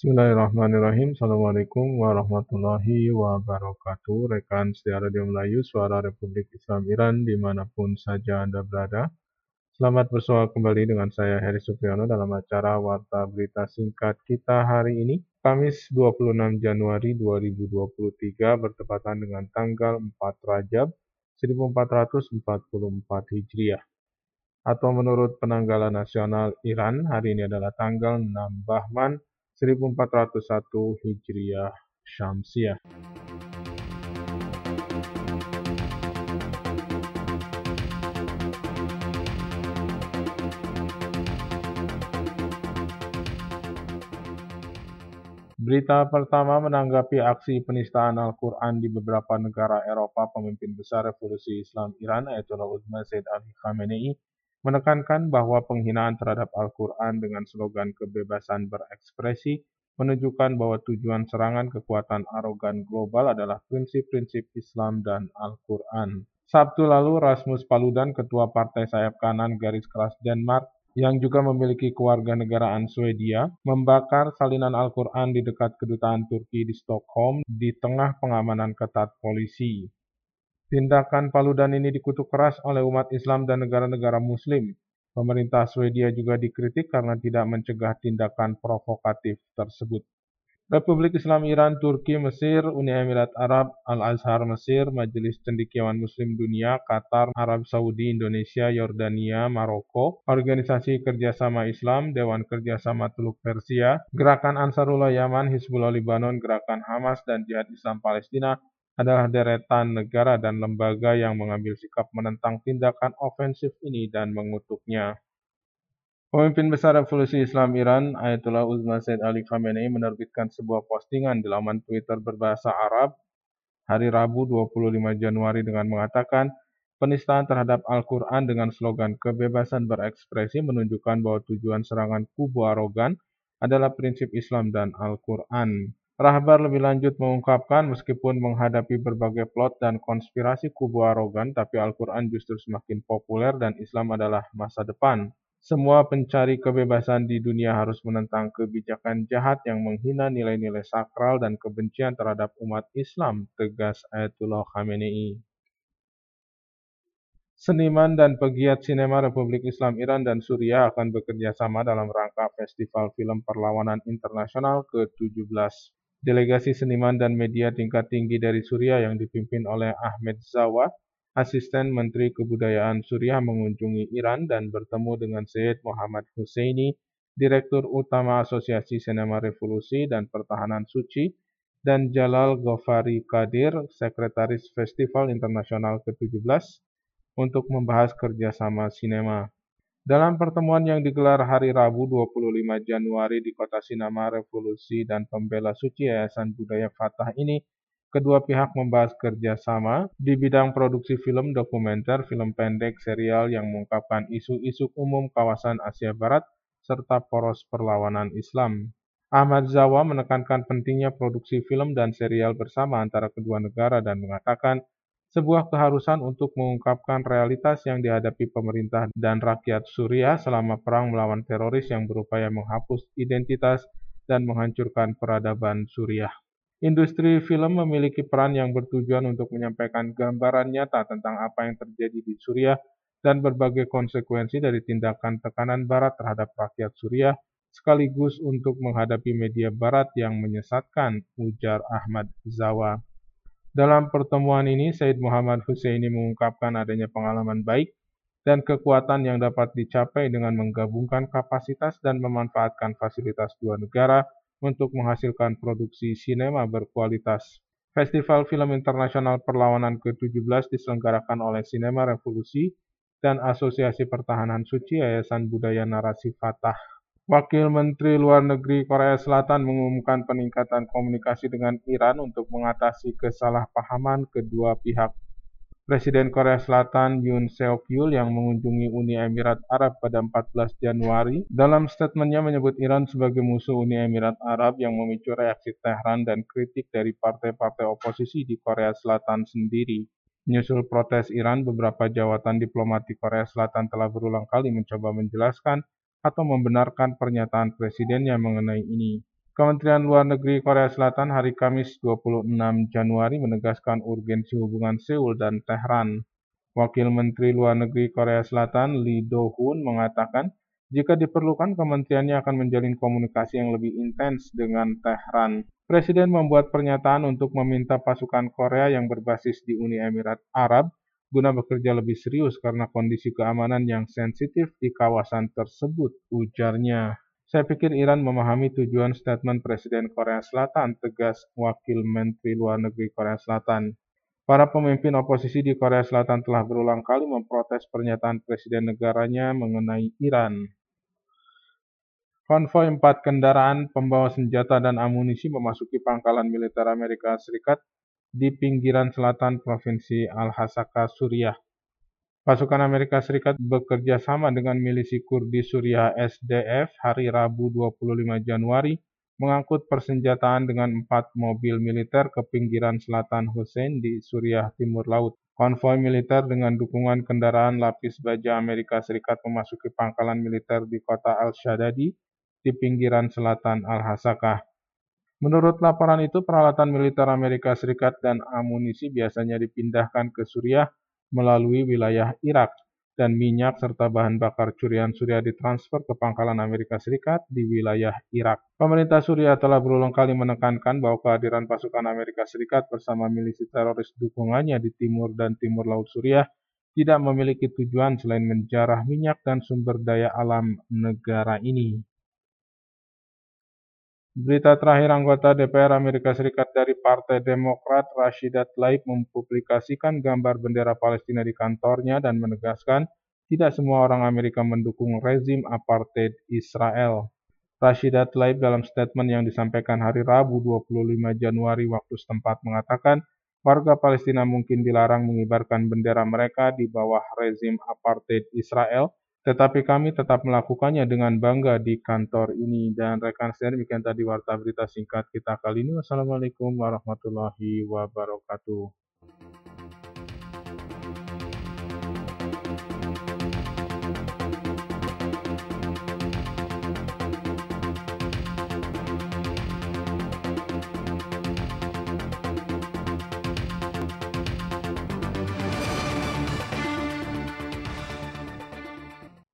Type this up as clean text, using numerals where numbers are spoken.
Bismillahirrahmanirrahim. Assalamualaikum warahmatullahi wabarakatuh. Rekan setia Radio Melayu, Suara Republik Islam Iran, dimanapun saja Anda berada. Selamat bersua kembali dengan saya, Heri Supriyono, dalam acara Warta Berita Singkat kita hari ini, Kamis 26 Januari 2023, bertepatan dengan tanggal 4 Rajab 1444 Hijriah. Atau menurut penanggalan nasional Iran, hari ini adalah tanggal 6 Bahman 1401 Hijriah Syamsiah. Berita pertama menanggapi aksi penistaan Al-Quran di beberapa negara Eropa. Pemimpin besar Revolusi Islam Iran, Ayatollah Uzma Said Ali Khamenei, menekankan bahwa penghinaan terhadap Al-Quran dengan slogan kebebasan berekspresi menunjukkan bahwa tujuan serangan kekuatan arogan global adalah prinsip-prinsip Islam dan Al-Quran. Sabtu lalu, Rasmus Paludan, ketua partai sayap kanan garis keras Denmark, yang juga memiliki kewarganegaraan Swedia, membakar salinan Al-Quran di dekat kedutaan Turki di Stockholm di tengah pengamanan ketat polisi. Tindakan Paludan ini dikutuk keras oleh umat Islam dan negara-negara Muslim. Pemerintah Swedia juga dikritik karena tidak mencegah tindakan provokatif tersebut. Republik Islam Iran, Turki, Mesir, Uni Emirat Arab, Al-Azhar Mesir, Majelis Cendekiawan Muslim Dunia, Qatar, Arab Saudi, Indonesia, Yordania, Maroko, Organisasi Kerjasama Islam, Dewan Kerjasama Teluk Persia, Gerakan Ansarullah Yaman, Hizbullah Libanon, Gerakan Hamas, dan Jihad Islam Palestina adalah deretan negara dan lembaga yang mengambil sikap menentang tindakan ofensif ini dan mengutuknya. Pemimpin besar Revolusi Islam Iran, Ayatollah Uzma Said Ali Khamenei, menerbitkan sebuah postingan di laman Twitter berbahasa Arab hari Rabu 25 Januari dengan mengatakan, penistaan terhadap Al-Quran dengan slogan kebebasan berekspresi menunjukkan bahwa tujuan serangan kubu arogan adalah prinsip Islam dan Al-Quran. Rahbar lebih lanjut mengungkapkan, meskipun menghadapi berbagai plot dan konspirasi kubu arogan, tapi Al-Quran justru semakin populer dan Islam adalah masa depan. Semua pencari kebebasan di dunia harus menentang kebijakan jahat yang menghina nilai-nilai sakral dan kebencian terhadap umat Islam, tegas Ayatollah Khamenei. Seniman dan pegiat sinema Republik Islam Iran dan Suriah akan bekerja sama dalam rangka Festival Film Perlawanan Internasional ke-17. Delegasi seniman dan media tingkat tinggi dari Suriah yang dipimpin oleh Ahmed Zawa, Asisten Menteri Kebudayaan Suriah, mengunjungi Iran dan bertemu dengan Syed Muhammad Husseini, Direktur Utama Asosiasi Sinema Revolusi dan Pertahanan Suci, dan Jalal Ghofari Qadir, Sekretaris Festival Internasional ke-17, untuk membahas kerjasama sinema. Dalam pertemuan yang digelar hari Rabu 25 Januari di Kota Sinema Revolusi dan Pembela Suci Yayasan Budaya Fatah ini, kedua pihak membahas kerjasama di bidang produksi film dokumenter, film pendek, serial yang mengungkapkan isu-isu umum kawasan Asia Barat, serta poros perlawanan Islam. Ahmad Zawa menekankan pentingnya produksi film dan serial bersama antara kedua negara dan mengatakan, sebuah keharusan untuk mengungkapkan realitas yang dihadapi pemerintah dan rakyat Suriah selama perang melawan teroris yang berupaya menghapus identitas dan menghancurkan peradaban Suriah. Industri film memiliki peran yang bertujuan untuk menyampaikan gambaran nyata tentang apa yang terjadi di Suriah dan berbagai konsekuensi dari tindakan tekanan Barat terhadap rakyat Suriah, sekaligus untuk menghadapi media Barat yang menyesatkan, ujar Ahmad Zawa. Dalam pertemuan ini, Syed Muhammad Husseini mengungkapkan adanya pengalaman baik dan kekuatan yang dapat dicapai dengan menggabungkan kapasitas dan memanfaatkan fasilitas dua negara untuk menghasilkan produksi sinema berkualitas. Festival Film Internasional Perlawanan ke-17 diselenggarakan oleh Sinema Revolusi dan Asosiasi Pertahanan Suci Yayasan Budaya Narasi Fatah. Wakil Menteri Luar Negeri Korea Selatan mengumumkan peningkatan komunikasi dengan Iran untuk mengatasi kesalahpahaman kedua pihak. Presiden Korea Selatan Yoon Seok Yeol yang mengunjungi Uni Emirat Arab pada 14 Januari dalam statementnya menyebut Iran sebagai musuh Uni Emirat Arab yang memicu reaksi Tehran dan kritik dari partai-partai oposisi di Korea Selatan sendiri. Menyusul protes Iran, beberapa jawatan diplomatik Korea Selatan telah berulang kali mencoba menjelaskan atau membenarkan pernyataan presidennya mengenai ini. Kementerian Luar Negeri Korea Selatan hari Kamis 26 Januari menegaskan urgensi hubungan Seoul dan Tehran. Wakil Menteri Luar Negeri Korea Selatan Lee Do-hun mengatakan, jika diperlukan kementeriannya akan menjalin komunikasi yang lebih intens dengan Tehran. Presiden membuat pernyataan untuk meminta pasukan Korea yang berbasis di Uni Emirat Arab guna bekerja lebih serius karena kondisi keamanan yang sensitif di kawasan tersebut, ujarnya. Saya pikir Iran memahami tujuan statement Presiden Korea Selatan, tegas Wakil Menteri Luar Negeri Korea Selatan. Para pemimpin oposisi di Korea Selatan telah berulang kali memprotes pernyataan presiden negaranya mengenai Iran. Konvoi 4 kendaraan pembawa senjata dan amunisi memasuki pangkalan militer Amerika Serikat di pinggiran selatan Provinsi Al-Hasaka, Suriah. Pasukan Amerika Serikat bekerja sama dengan milisi Kurdi Suriah SDF hari Rabu 25 Januari mengangkut persenjataan dengan 4 mobil militer ke pinggiran selatan Hussein di Suriah Timur Laut. Konvoi militer dengan dukungan kendaraan lapis baja Amerika Serikat memasuki pangkalan militer di kota Al-Shadadi di pinggiran selatan Al-Hasakah. Menurut laporan itu, peralatan militer Amerika Serikat dan amunisi biasanya dipindahkan ke Suriah melalui wilayah Irak, dan minyak serta bahan bakar curian Suriah ditransfer ke pangkalan Amerika Serikat di wilayah Irak. Pemerintah Suriah telah berulang kali menekankan bahwa kehadiran pasukan Amerika Serikat bersama milisi teroris dukungannya di timur dan timur laut Suriah tidak memiliki tujuan selain menjarah minyak dan sumber daya alam negara ini. Berita terakhir, anggota DPR Amerika Serikat dari Partai Demokrat Rashida Tlaib mempublikasikan gambar bendera Palestina di kantornya dan menegaskan tidak semua orang Amerika mendukung rezim apartheid Israel. Rashida Tlaib dalam statement yang disampaikan hari Rabu 25 Januari waktu setempat mengatakan warga Palestina mungkin dilarang mengibarkan bendera mereka di bawah rezim apartheid Israel, tetapi kami tetap melakukannya dengan bangga di kantor ini. Dan rekan saya, demikian tadi warta berita singkat kita kali ini. Wassalamualaikum warahmatullahi wabarakatuh.